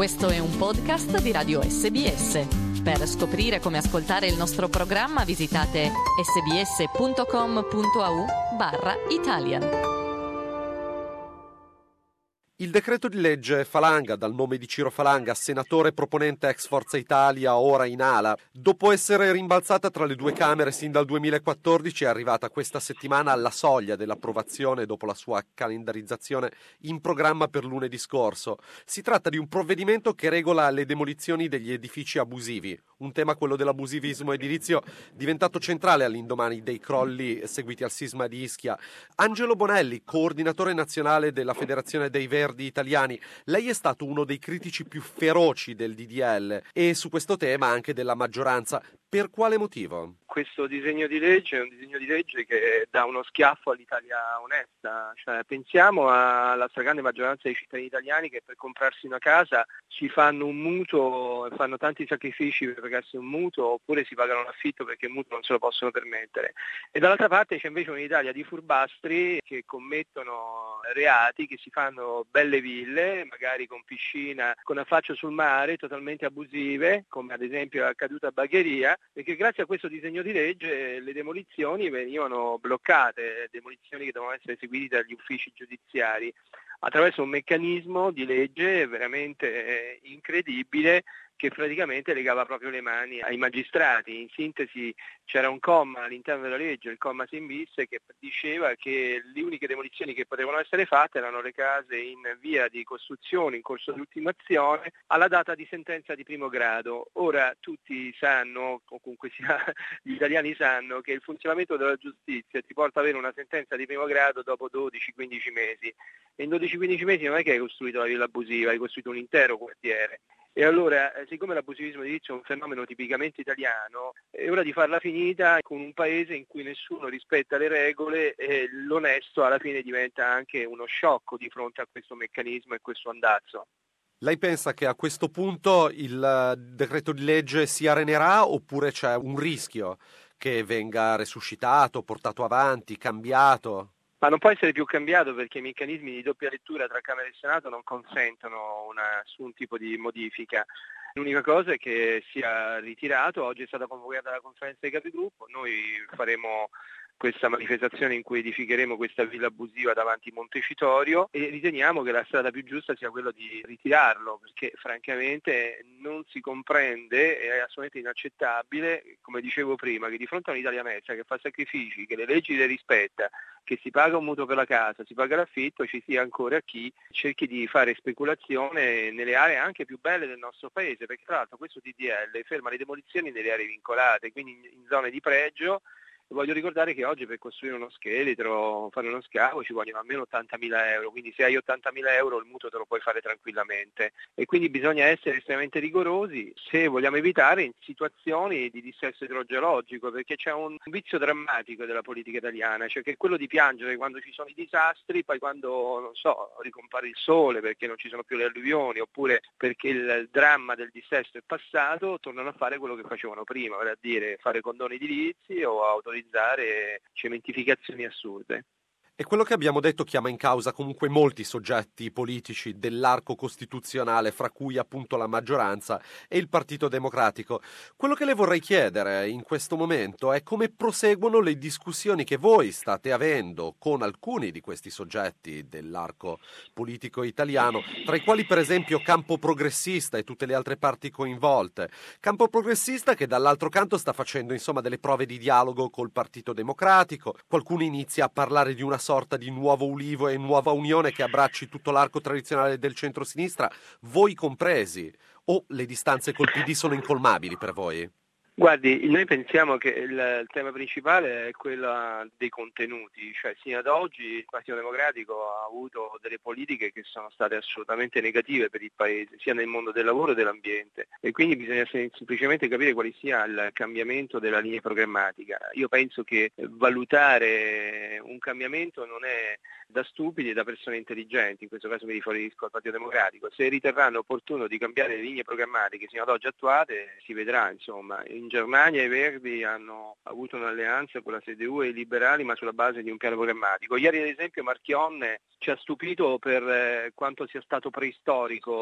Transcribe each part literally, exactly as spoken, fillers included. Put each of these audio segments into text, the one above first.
Questo è un podcast di Radio S B S. Per scoprire come ascoltare il nostro programma visitate sbs.com.au barra Italian. Il decreto di legge Falanga, dal nome di Ciro Falanga, senatore proponente ex Forza Italia, ora in ala, dopo essere rimbalzata tra le due Camere sin dal duemilaquattordici, è arrivata questa settimana alla soglia dell'approvazione dopo la sua calendarizzazione in programma per lunedì scorso. Si tratta di un provvedimento che regola le demolizioni degli edifici abusivi, un tema, quello dell'abusivismo edilizio, diventato centrale all'indomani dei crolli seguiti al sisma di Ischia. Angelo Bonelli, coordinatore nazionale della Federazione dei Verdi Italiani, lei è stato uno dei critici più feroci del D D L e su questo tema anche della maggioranza. Per quale motivo? Questo disegno di legge è un disegno di legge che dà uno schiaffo all'Italia onesta, cioè pensiamo alla stragrande maggioranza dei cittadini italiani che per comprarsi una casa si fanno un mutuo e fanno tanti sacrifici per pagarsi un mutuo, oppure si pagano l'affitto perché il mutuo non se lo possono permettere. E dall'altra parte c'è invece un'Italia di furbastri che commettono reati, che si fanno belle ville, magari con piscina, con affaccio sul mare, totalmente abusive, come ad esempio è accaduto a Bagheria, perché grazie a questo disegno di legge le demolizioni venivano bloccate, demolizioni che dovevano essere eseguite dagli uffici giudiziari attraverso un meccanismo di legge veramente incredibile che praticamente legava proprio le mani ai magistrati. In sintesi c'era un comma all'interno della legge, il comma sei bis, che diceva che le uniche demolizioni che potevano essere fatte erano le case in via di costruzione, in corso di ultimazione, alla data di sentenza di primo grado. Ora tutti sanno, o comunque sia gli italiani sanno, che il funzionamento della giustizia ti porta ad avere una sentenza di primo grado dopo dodici quindici mesi. E in dodici quindici mesi non è che hai costruito la villa abusiva, hai costruito un intero quartiere. E allora, siccome l'abusivismo edilizio è un fenomeno tipicamente italiano, è ora di farla finita con un paese in cui nessuno rispetta le regole e l'onesto alla fine diventa anche uno sciocco di fronte a questo meccanismo e questo andazzo. Lei pensa che a questo punto il decreto di legge si arenerà oppure c'è un rischio che venga resuscitato, portato avanti, cambiato? Ma non può essere più cambiato perché i meccanismi di doppia lettura tra Camera e Senato non consentono una, nessun tipo di modifica. L'unica cosa è che sia ritirato. Oggi è stata convocata la conferenza dei capigruppo, noi faremo questa manifestazione in cui edificheremo questa villa abusiva davanti Montecitorio e riteniamo che la strada più giusta sia quella di ritirarlo, perché francamente non si comprende, è assolutamente inaccettabile, come dicevo prima, che di fronte a un'Italia mezza che fa sacrifici, che le leggi le rispetta, che si paga un mutuo per la casa, si paga l'affitto, ci sia ancora chi cerchi di fare speculazione nelle aree anche più belle del nostro paese, perché tra l'altro questo D D L ferma le demolizioni nelle aree vincolate, quindi in, in zone di pregio. Voglio ricordare che oggi per costruire uno scheletro, fare uno scavo ci vogliono almeno ottantamila euro, quindi se hai ottantamila euro il mutuo te lo puoi fare tranquillamente e quindi bisogna essere estremamente rigorosi se vogliamo evitare in situazioni di dissesto idrogeologico, perché c'è un vizio drammatico della politica italiana, cioè che è quello di piangere quando ci sono i disastri, poi quando, non so, ricompare il sole perché non ci sono più le alluvioni oppure perché il dramma del dissesto è passato, tornano a fare quello che facevano prima, vale a dire fare condoni edilizi o autorizzare cementificazioni assurde. E quello che abbiamo detto chiama in causa comunque molti soggetti politici dell'arco costituzionale, fra cui appunto la maggioranza e il Partito Democratico. Quello che le vorrei chiedere in questo momento è come proseguono le discussioni che voi state avendo con alcuni di questi soggetti dell'arco politico italiano, tra i quali per esempio Campo Progressista e tutte le altre parti coinvolte. Campo Progressista che dall'altro canto sta facendo insomma delle prove di dialogo col Partito Democratico, qualcuno inizia a parlare di una sorta di nuovo Ulivo e nuova unione che abbracci tutto l'arco tradizionale del centro-sinistra, voi compresi, o le distanze col P D sono incolmabili per voi? Guardi, noi pensiamo che il, il tema principale è quello dei contenuti, cioè sino ad oggi il Partito Democratico ha avuto delle politiche che sono state assolutamente negative per il Paese, sia nel mondo del lavoro che dell'ambiente, e quindi bisogna semplicemente capire quale sia il cambiamento della linea programmatica. Io penso che valutare un cambiamento non è da stupidi e da persone intelligenti, in questo caso mi riferisco al Partito Democratico. Se riterranno opportuno di cambiare le linee programmatiche sino ad oggi attuate, si vedrà, insomma. In Germania i Verdi hanno avuto un'alleanza con la C D U e i liberali, ma sulla base di un piano programmatico. Ieri ad esempio Marchionne ci ha stupito per eh, quanto sia stato preistorico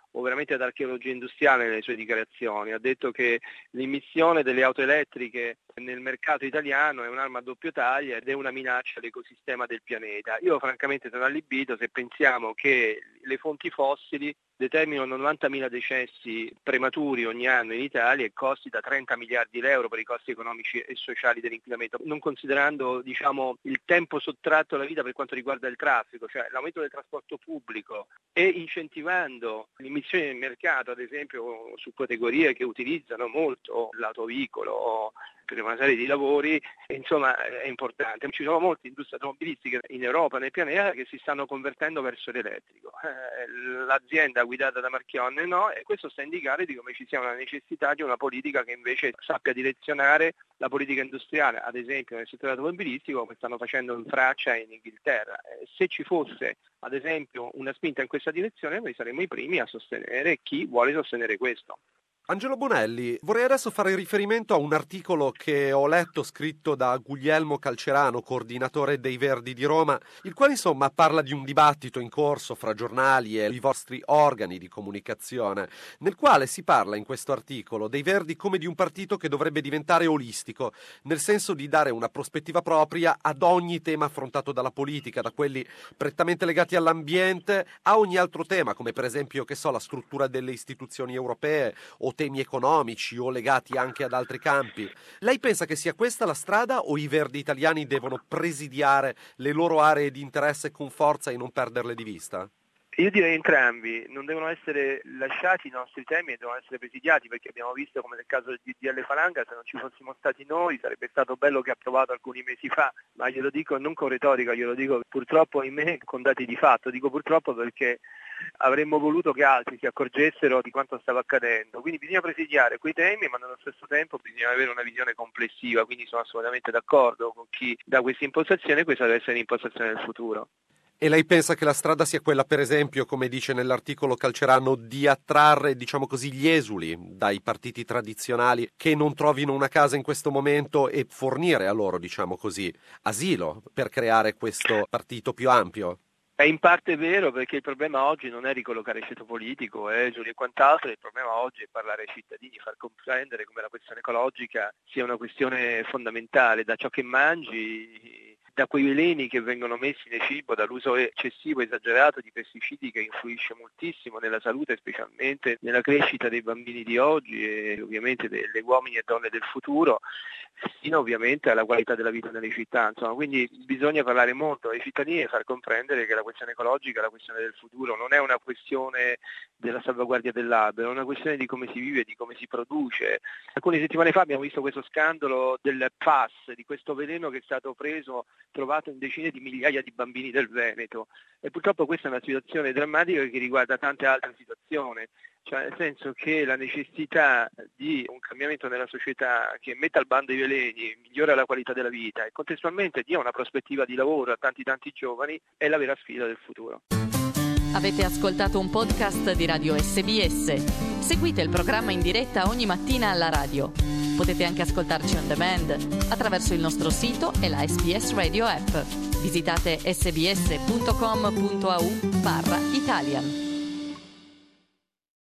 o veramente ad archeologia industriale nelle sue dichiarazioni. Ha detto che l'immissione delle auto elettriche nel mercato italiano è un'arma a doppio taglio ed è una minaccia all'ecosistema del pianeta. Io francamente sono allibito se pensiamo che le fonti fossili determinano novantamila decessi prematuri ogni anno in Italia e costi da trenta miliardi di euro per i costi economici e sociali dell'inquinamento, non considerando diciamo, il tempo sottratto alla vita per quanto riguarda il traffico, cioè l'aumento del trasporto pubblico e incentivando l'immissione nel mercato, ad esempio su categorie che utilizzano molto l'autovicolo per una serie di lavori, insomma è importante. Ci sono molte industrie automobilistiche in Europa, nel pianeta, che si stanno convertendo verso l'elettrico. Eh, l'azienda guidata da Marchionne no, e questo sta a indicare di come ci sia una necessità di una politica che invece sappia direzionare la politica industriale, ad esempio nel settore automobilistico, come stanno facendo in Francia e in Inghilterra. Eh, se ci fosse ad esempio una spinta in questa direzione, noi saremmo i primi a sostenere chi vuole sostenere questo. Angelo Bonelli, vorrei adesso fare riferimento a un articolo che ho letto scritto da Guglielmo Calcerano, coordinatore dei Verdi di Roma, il quale insomma parla di un dibattito in corso fra giornali e i vostri organi di comunicazione, nel quale si parla in questo articolo dei Verdi come di un partito che dovrebbe diventare olistico, nel senso di dare una prospettiva propria ad ogni tema affrontato dalla politica, da quelli prettamente legati all'ambiente a ogni altro tema, come per esempio, che so, la struttura delle istituzioni europee o temi economici o legati anche ad altri campi. Lei pensa che sia questa la strada o i Verdi italiani devono presidiare le loro aree di interesse con forza e non perderle di vista? Io direi entrambi, non devono essere lasciati i nostri temi e devono essere presidiati, perché abbiamo visto come nel caso del D D L Falanga, se non ci fossimo stati noi sarebbe stato bello che approvato alcuni mesi fa, ma glielo dico non con retorica, glielo dico purtroppo in me con dati di fatto, dico purtroppo perché avremmo voluto che altri si accorgessero di quanto stava accadendo, quindi bisogna presidiare quei temi, ma nello stesso tempo bisogna avere una visione complessiva, quindi sono assolutamente d'accordo con chi dà questa impostazione, questa deve essere l'impostazione del futuro. E lei pensa che la strada sia quella, per esempio, come dice nell'articolo Calcerano, di attrarre, diciamo così, gli esuli dai partiti tradizionali che non trovino una casa in questo momento e fornire a loro, diciamo così, asilo per creare questo partito più ampio? È in parte vero, perché il problema oggi non è ricollocare il ceto politico, esuli e quant'altro, il problema oggi è parlare ai cittadini, far comprendere come la questione ecologica sia una questione fondamentale, da ciò che mangi, da quei veleni che vengono messi nel cibo, dall'uso eccessivo, esagerato di pesticidi che influisce moltissimo nella salute, specialmente nella crescita dei bambini di oggi e ovviamente delle uomini e donne del futuro, fino ovviamente alla qualità della vita nelle città. Insomma, quindi bisogna parlare molto ai cittadini e far comprendere che la questione ecologica è la questione del futuro, non è una questione della salvaguardia dell'albero, è una questione di come si vive, di come si produce. Alcune settimane fa abbiamo visto questo scandalo del P A S, di questo veleno che è stato preso, trovato in decine di migliaia di bambini del Veneto, e purtroppo questa è una situazione drammatica che riguarda tante altre situazioni, cioè nel senso che la necessità di un cambiamento nella società che metta al bando i veleni, migliora la qualità della vita e contestualmente dia una prospettiva di lavoro a tanti tanti giovani è la vera sfida del futuro. Avete ascoltato un podcast di Radio S B S. Seguite il programma in diretta ogni mattina alla radio. Potete anche ascoltarci on demand attraverso il nostro sito e la S B S Radio app. Visitate sbs punto com punto a u barra Italian.